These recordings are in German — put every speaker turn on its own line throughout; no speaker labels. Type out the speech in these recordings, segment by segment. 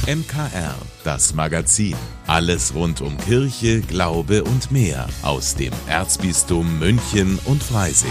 MKR, das Magazin. Alles rund um Kirche, Glaube und mehr aus dem Erzbistum München und Freising.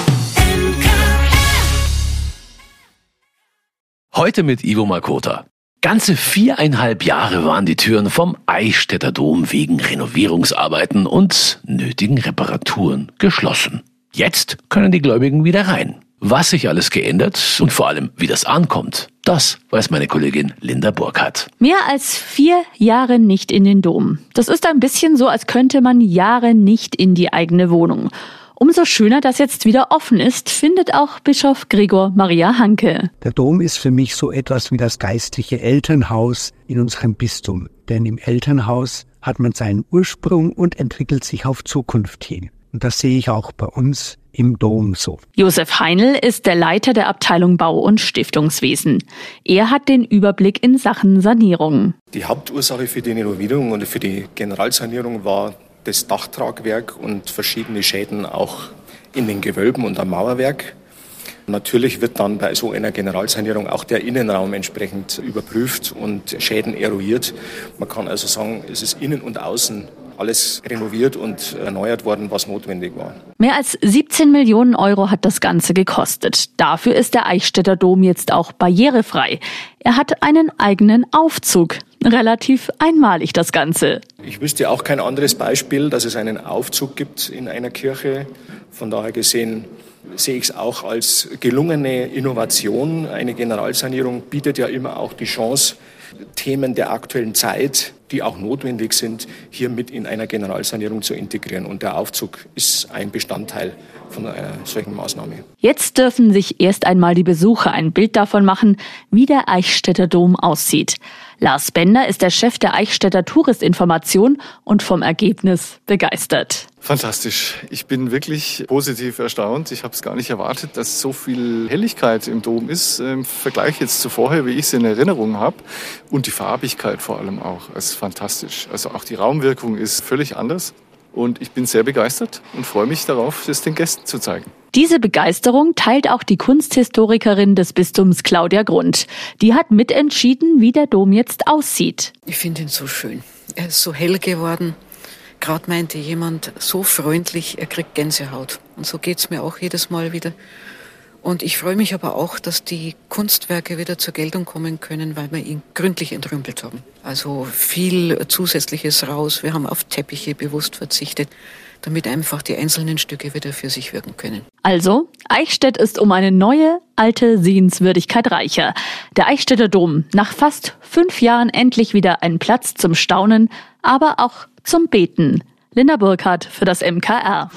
Heute mit Ivo Makota. Ganze 4,5 Jahre waren die Türen vom Eichstätter Dom wegen Renovierungsarbeiten und nötigen Reparaturen geschlossen. Jetzt können die Gläubigen wieder rein. Was sich alles geändert und vor allem, wie das ankommt, das weiß meine Kollegin Linda Burkhardt.
Mehr als 4 Jahre nicht in den Dom. Das ist ein bisschen so, als könnte man Jahre nicht in die eigene Wohnung. Umso schöner, dass jetzt wieder offen ist, findet auch Bischof Gregor Maria Hanke.
Der Dom ist für mich so etwas wie das geistliche Elternhaus in unserem Bistum. Denn im Elternhaus hat man seinen Ursprung und entwickelt sich auf Zukunft hin. Und das sehe ich auch bei uns im Dom so.
Josef Heinl ist der Leiter der Abteilung Bau- und Stiftungswesen. Er hat den Überblick in Sachen Sanierung.
Die Hauptursache für die Renovierung und für die Generalsanierung war das Dachtragwerk und verschiedene Schäden auch in den Gewölben und am Mauerwerk. Natürlich wird dann bei so einer Generalsanierung auch der Innenraum entsprechend überprüft und Schäden eruiert. Man kann also sagen, es ist innen und außen alles renoviert und erneuert worden, was notwendig war.
Mehr als 17 Millionen Euro hat das Ganze gekostet. Dafür ist der Eichstätter Dom jetzt auch barrierefrei. Er hat einen eigenen Aufzug. Relativ einmalig das Ganze.
Ich wüsste auch kein anderes Beispiel, dass es einen Aufzug gibt in einer Kirche. Von daher gesehen sehe ich es auch als gelungene Innovation. Eine Generalsanierung bietet ja immer auch die Chance, Themen der aktuellen Zeit, die auch notwendig sind, hier mit in einer Generalsanierung zu integrieren. Und der Aufzug ist ein Bestandteil von einer solchen Maßnahme.
Jetzt dürfen sich erst einmal die Besucher ein Bild davon machen, wie der Eichstätter Dom aussieht. Lars Bender ist der Chef der Eichstätter Touristinformation und vom Ergebnis begeistert.
Fantastisch. Ich bin wirklich positiv erstaunt. Ich habe es gar nicht erwartet, dass so viel Helligkeit im Dom ist, im Vergleich jetzt zu vorher, wie ich es in Erinnerung habe. Und die Farbigkeit vor allem auch. Es ist fantastisch. Also auch die Raumwirkung ist völlig anders. Und ich bin sehr begeistert und freue mich darauf, es den Gästen zu zeigen.
Diese Begeisterung teilt auch die Kunsthistorikerin des Bistums Claudia Grund. Die hat mitentschieden, wie der Dom jetzt aussieht.
Ich finde ihn so schön. Er ist so hell geworden. Gerade meinte jemand, so freundlich, er kriegt Gänsehaut. Und so geht's mir auch jedes Mal wieder. Und ich freue mich aber auch, dass die Kunstwerke wieder zur Geltung kommen können, weil wir ihn gründlich entrümpelt haben. Also viel Zusätzliches raus. Wir haben auf Teppiche bewusst verzichtet, damit einfach die einzelnen Stücke wieder für sich wirken können.
Also, Eichstätt ist um eine neue, alte Sehenswürdigkeit reicher. Der Eichstätter Dom, nach fast 5 Jahren endlich wieder ein Platz zum Staunen, aber auch zum Beten. Linda Burkhardt für das MKR.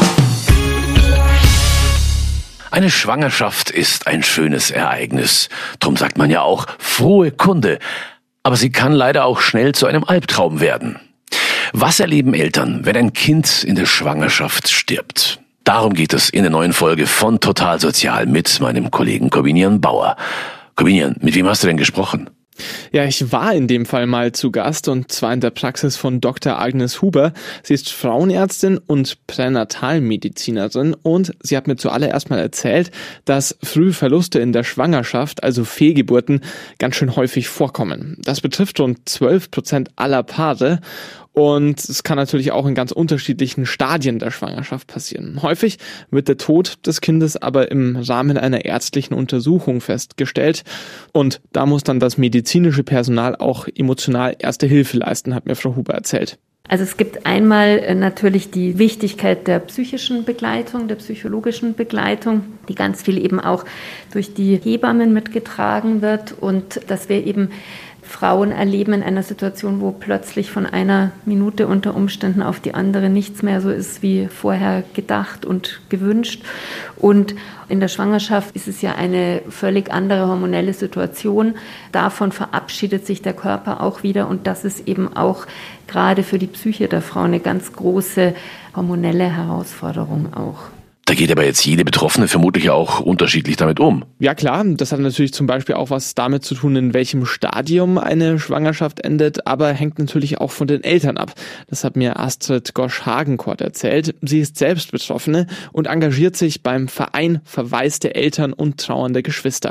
Eine Schwangerschaft ist ein schönes Ereignis. Drum sagt man ja auch frohe Kunde. Aber sie kann leider auch schnell zu einem Albtraum werden. Was erleben Eltern, wenn ein Kind in der Schwangerschaft stirbt? Darum geht es in der neuen Folge von Total Sozial mit meinem Kollegen Corbinian Bauer. Corbinian, mit wem hast du denn gesprochen?
Ja, ich war in dem Fall mal zu Gast und zwar in der Praxis von Dr. Agnes Huber. Sie ist Frauenärztin und Pränatalmedizinerin und sie hat mir zuallererst mal erzählt, dass Frühverluste in der Schwangerschaft, also Fehlgeburten, ganz schön häufig vorkommen. Das betrifft rund 12% aller Paare. Und es kann natürlich auch in ganz unterschiedlichen Stadien der Schwangerschaft passieren. Häufig wird der Tod des Kindes aber im Rahmen einer ärztlichen Untersuchung festgestellt. Und da muss dann das medizinische Personal auch emotional Erste Hilfe leisten, hat mir Frau Huber erzählt.
Also es gibt einmal natürlich die Wichtigkeit der psychischen Begleitung, der psychologischen Begleitung, die ganz viel eben auch durch die Hebammen mitgetragen wird und dass wir eben Frauen erleben in einer Situation, wo plötzlich von einer Minute unter Umständen auf die andere nichts mehr so ist wie vorher gedacht und gewünscht. Und in der Schwangerschaft ist es ja eine völlig andere hormonelle Situation. Davon verabschiedet sich der Körper auch wieder und das ist eben auch gerade für die Psyche der Frau eine ganz große hormonelle Herausforderung auch.
Da geht aber jetzt jede Betroffene vermutlich auch unterschiedlich damit um.
Ja klar, das hat natürlich zum Beispiel auch was damit zu tun, in welchem Stadium eine Schwangerschaft endet, aber hängt natürlich auch von den Eltern ab. Das hat mir Astrid Gosch-Hagenkort erzählt. Sie ist selbst Betroffene und engagiert sich beim Verein Verwaiste Eltern und trauernde Geschwister.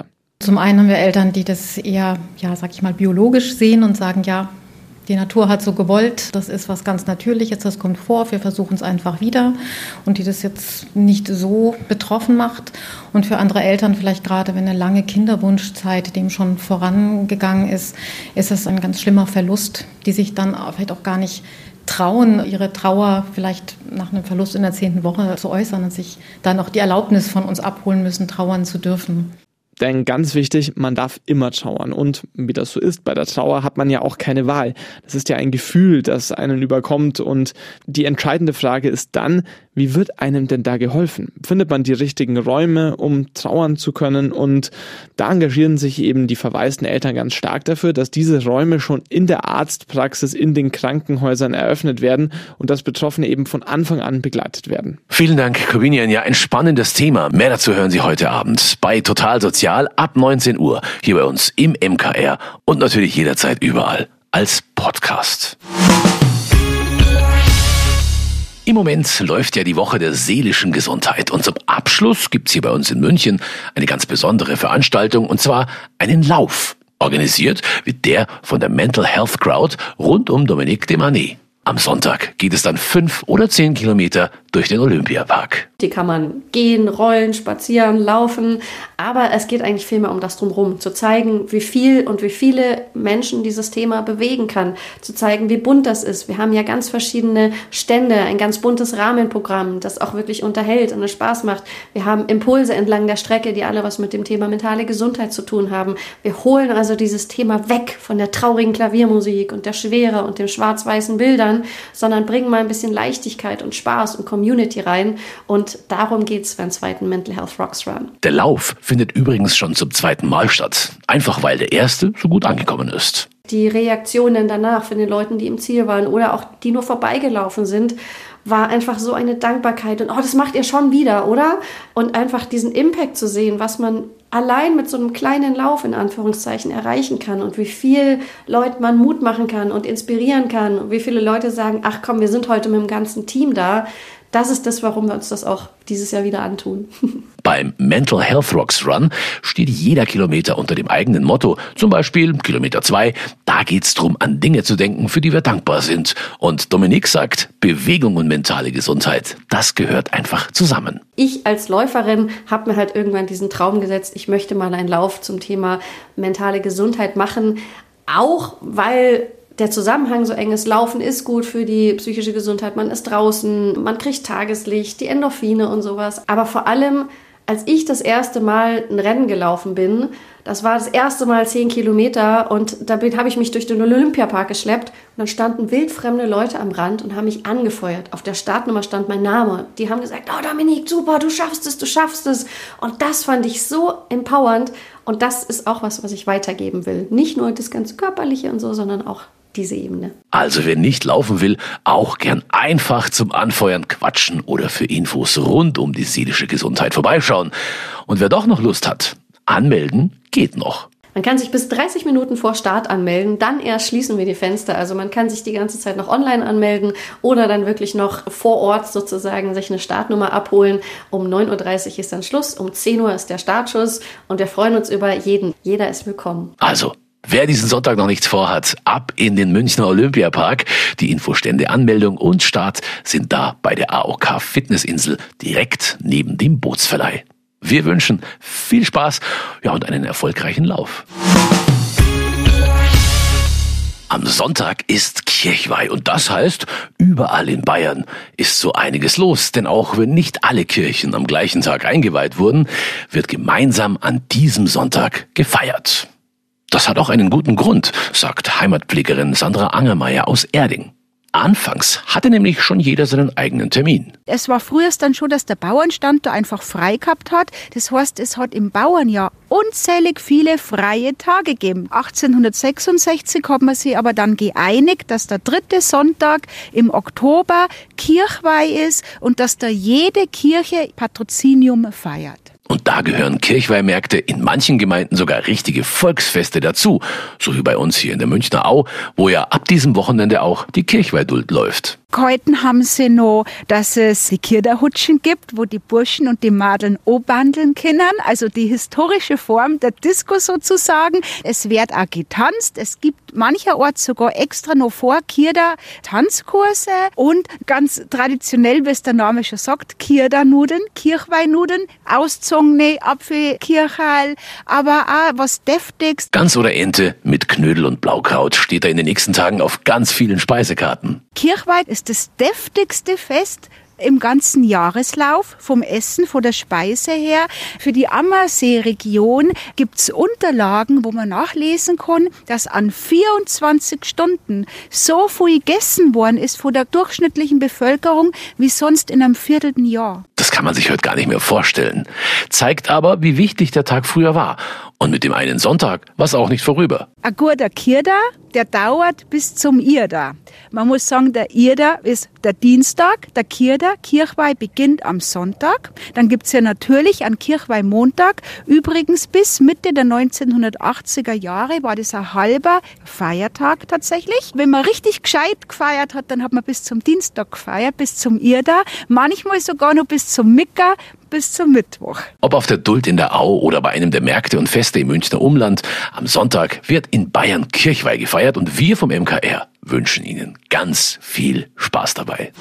Zum einen haben wir Eltern, die das eher, biologisch sehen und sagen, ja, die Natur hat so gewollt, das ist was ganz Natürliches, das kommt vor, wir versuchen es einfach wieder und die das jetzt nicht so betroffen macht. Und für andere Eltern, vielleicht gerade wenn eine lange Kinderwunschzeit dem schon vorangegangen ist, ist es ein ganz schlimmer Verlust, die sich dann vielleicht auch gar nicht trauen, ihre Trauer vielleicht nach einem Verlust in der 10. Woche zu äußern und sich dann auch die Erlaubnis von uns abholen müssen, trauern zu dürfen.
Denn ganz wichtig, man darf immer trauern. Und wie das so ist, bei der Trauer hat man ja auch keine Wahl. Das ist ja ein Gefühl, das einen überkommt. Und die entscheidende Frage ist dann, wie wird einem denn da geholfen? Findet man die richtigen Räume, um trauern zu können? Und da engagieren sich eben die verwaisten Eltern ganz stark dafür, dass diese Räume schon in der Arztpraxis, in den Krankenhäusern eröffnet werden und dass Betroffene eben von Anfang an begleitet werden.
Vielen Dank, Corvinian. Ja, ein spannendes Thema. Mehr dazu hören Sie heute Abend bei Total Sozial ab 19 Uhr hier bei uns im MKR und natürlich jederzeit überall als Podcast. Im Moment läuft ja die Woche der seelischen Gesundheit und zum Abschluss gibt's hier bei uns in München eine ganz besondere Veranstaltung und zwar einen Lauf. Organisiert wird der von der Mental Health Crowd rund um Dominique de Manet. Am Sonntag geht es dann 5 oder 10 Kilometer durch den Olympiapark.
Die kann man gehen, rollen, spazieren, laufen, aber es geht eigentlich vielmehr um das Drumherum, zu zeigen, wie viel und wie viele Menschen dieses Thema bewegen kann, zu zeigen, wie bunt das ist. Wir haben ja ganz verschiedene Stände, ein ganz buntes Rahmenprogramm, das auch wirklich unterhält und es Spaß macht. Wir haben Impulse entlang der Strecke, die alle was mit dem Thema mentale Gesundheit zu tun haben. Wir holen also dieses Thema weg von der traurigen Klaviermusik und der Schwere und den schwarz-weißen Bildern, sondern bringen mal ein bisschen Leichtigkeit und Spaß und Community rein. Und darum geht es beim zweiten Mental Health Rocks Run.
Der Lauf findet übrigens schon zum 2. Mal statt. Einfach weil der erste so gut angekommen ist.
Die Reaktionen danach von den Leuten, die im Ziel waren oder auch die nur vorbeigelaufen sind, war einfach so eine Dankbarkeit. Und das macht ihr schon wieder, oder? Und einfach diesen Impact zu sehen, was man allein mit so einem kleinen Lauf in Anführungszeichen erreichen kann und wie viel Leuten man Mut machen kann und inspirieren kann und wie viele Leute sagen, ach komm, wir sind heute mit dem ganzen Team da. Das ist das, warum wir uns das auch dieses Jahr wieder antun.
Beim Mental Health Rocks Run steht jeder Kilometer unter dem eigenen Motto. Zum Beispiel Kilometer 2, da geht's drum, an Dinge zu denken, für die wir dankbar sind. Und Dominique sagt, Bewegung und mentale Gesundheit, das gehört einfach zusammen.
Ich als Läuferin habe mir halt irgendwann diesen Traum gesetzt, ich möchte mal einen Lauf zum Thema mentale Gesundheit machen, auch weil der Zusammenhang so eng ist. Laufen ist gut für die psychische Gesundheit, man ist draußen, man kriegt Tageslicht, die Endorphine und sowas. Aber vor allem, als ich das erste Mal ein Rennen gelaufen bin, das war das erste Mal 10 Kilometer und damit habe ich mich durch den Olympiapark geschleppt und dann standen wildfremde Leute am Rand und haben mich angefeuert. Auf der Startnummer stand mein Name. Die haben gesagt, oh Dominique, super, du schaffst es. Und das fand ich so empowernd und das ist auch was ich weitergeben will. Nicht nur das ganze Körperliche und so, sondern auch diese Ebene.
Also wer nicht laufen will, auch gern einfach zum Anfeuern quatschen oder für Infos rund um die seelische Gesundheit vorbeischauen. Und wer doch noch Lust hat, anmelden geht noch.
Man kann sich bis 30 Minuten vor Start anmelden, dann erst schließen wir die Fenster. Also man kann sich die ganze Zeit noch online anmelden oder dann wirklich noch vor Ort sozusagen sich eine Startnummer abholen. Um 9.30 Uhr ist dann Schluss, um 10 Uhr ist der Startschuss und wir freuen uns über jeden. Jeder ist willkommen.
Also, wer diesen Sonntag noch nichts vorhat, ab in den Münchner Olympiapark. Die Infostände, Anmeldung und Start sind da bei der AOK Fitnessinsel direkt neben dem Bootsverleih. Wir wünschen viel Spaß, und einen erfolgreichen Lauf. Am Sonntag ist Kirchweih und das heißt, überall in Bayern ist so einiges los. Denn auch wenn nicht alle Kirchen am gleichen Tag eingeweiht wurden, wird gemeinsam an diesem Sonntag gefeiert. Das hat auch einen guten Grund, sagt Heimatpflegerin Sandra Angermeier aus Erding. Anfangs hatte nämlich schon jeder seinen eigenen Termin.
Es war früher dann schon, dass der Bauernstand da einfach frei gehabt hat. Das heißt, es hat im Bauernjahr unzählig viele freie Tage gegeben. 1866 hat man sich aber dann geeinigt, dass der 3. Sonntag im Oktober Kirchweih ist und dass da jede Kirche Patrozinium feiert.
Und da gehören Kirchweihmärkte in manchen Gemeinden sogar richtige Volksfeste dazu. So wie bei uns hier in der Münchner Au, wo ja ab diesem Wochenende auch die Kirchweihduld läuft.
Heute haben sie noch, dass es die Kirderhutschen gibt, wo die Burschen und die Madeln bandeln können. Also die historische Form der Disco sozusagen. Es wird auch getanzt. Es gibt mancherorts sogar extra noch vor Kirder Tanzkurse und ganz traditionell, wie es der Name schon sagt, Kirdernudeln, Kirchweinnudeln, auszogene Apfelkirchal, aber auch was Deftiges.
Gans oder Ente mit Knödel und Blaukraut steht da in den nächsten Tagen auf ganz vielen Speisekarten.
Kirchweih ist das deftigste Fest im ganzen Jahreslauf, vom Essen, von der Speise her. Für die Ammersee-Region gibt's Unterlagen, wo man nachlesen kann, dass an 24 Stunden so viel gegessen worden ist von der durchschnittlichen Bevölkerung wie sonst in einem Vierteljahr.
Das kann man sich heute gar nicht mehr vorstellen. Zeigt aber, wie wichtig der Tag früher war. Und mit dem einen Sonntag war es auch nicht vorüber.
Ein guter Kirda, der dauert bis zum Irda. Man muss sagen, der Irda ist der Dienstag, der Kirda, Kirchweih beginnt am Sonntag. Dann gibt's ja natürlich einen Kirchweih-Montag. Übrigens bis Mitte der 1980er Jahre war das ein halber Feiertag tatsächlich. Wenn man richtig gescheit gefeiert hat, dann hat man bis zum Dienstag gefeiert, bis zum Irda. Manchmal sogar noch bis zum Mika, bis zum Mittwoch.
Ob auf der Duld in der Au oder bei einem der Märkte und Feste im Münchner Umland, am Sonntag wird in Bayern Kirchweih gefeiert und wir vom MKR wünschen Ihnen ganz viel Spaß dabei.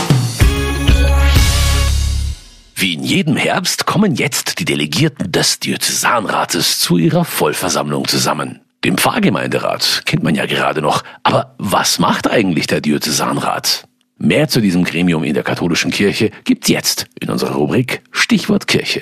Wie in jedem Herbst kommen jetzt die Delegierten des Diözesanrates zu ihrer Vollversammlung zusammen. Den Pfarrgemeinderat kennt man ja gerade noch, aber was macht eigentlich der Diözesanrat? Mehr zu diesem Gremium in der katholischen Kirche gibt's jetzt in unserer Rubrik Stichwort Kirche.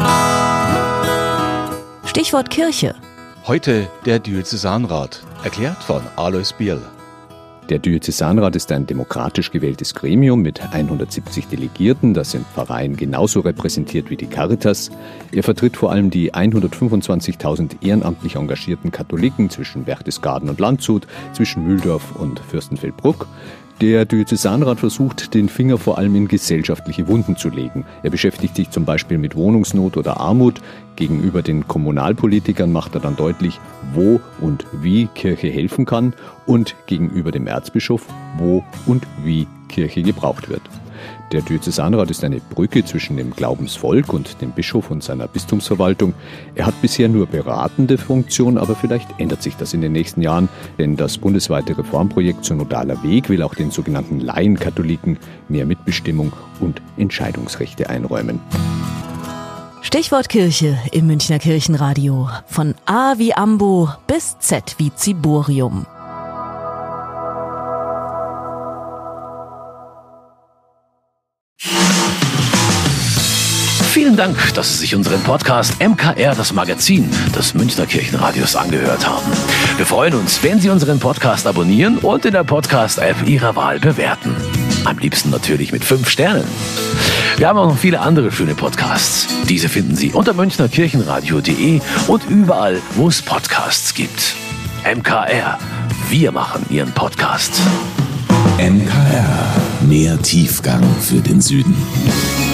Stichwort Kirche.
Heute der Diözesanrat, erklärt von Alois Bierl.
Der Diözesanrat ist ein demokratisch gewähltes Gremium mit 170 Delegierten, das in Pfarreien genauso repräsentiert wie die Caritas. Er vertritt vor allem die 125.000 ehrenamtlich engagierten Katholiken zwischen Berchtesgaden und Landshut, zwischen Mühldorf und Fürstenfeldbruck. Der Diözesanrat versucht, den Finger vor allem in gesellschaftliche Wunden zu legen. Er beschäftigt sich zum Beispiel mit Wohnungsnot oder Armut. Gegenüber den Kommunalpolitikern macht er dann deutlich, wo und wie Kirche helfen kann und gegenüber dem Erzbischof, wo und wie Kirche gebraucht wird. Der Diözesanrat ist eine Brücke zwischen dem Glaubensvolk und dem Bischof und seiner Bistumsverwaltung. Er hat bisher nur beratende Funktion, aber vielleicht ändert sich das in den nächsten Jahren, denn das bundesweite Reformprojekt Synodaler Weg will auch den sogenannten Laienkatholiken mehr Mitbestimmung und Entscheidungsrechte einräumen.
Stichwort Kirche im Münchner Kirchenradio. Von A wie Ambo bis Z wie Ziborium.
Vielen Dank, dass Sie sich unseren Podcast MKR, das Magazin des Münchner Kirchenradios, angehört haben. Wir freuen uns, wenn Sie unseren Podcast abonnieren und in der Podcast-App Ihrer Wahl bewerten. Am liebsten natürlich mit 5 Sternen. Wir haben auch noch viele andere schöne Podcasts. Diese finden Sie unter münchnerkirchenradio.de und überall, wo es Podcasts gibt. MKR, wir machen Ihren Podcast.
MKR, mehr Tiefgang für den Süden.